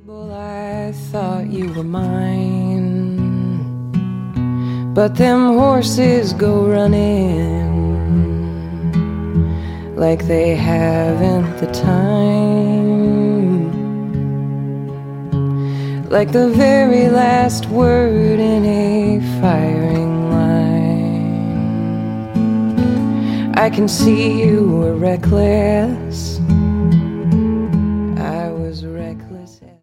Well, I thought you were mine, but them horses go running like they haven't the time, like the very last word in a firing line. I can see you were reckless,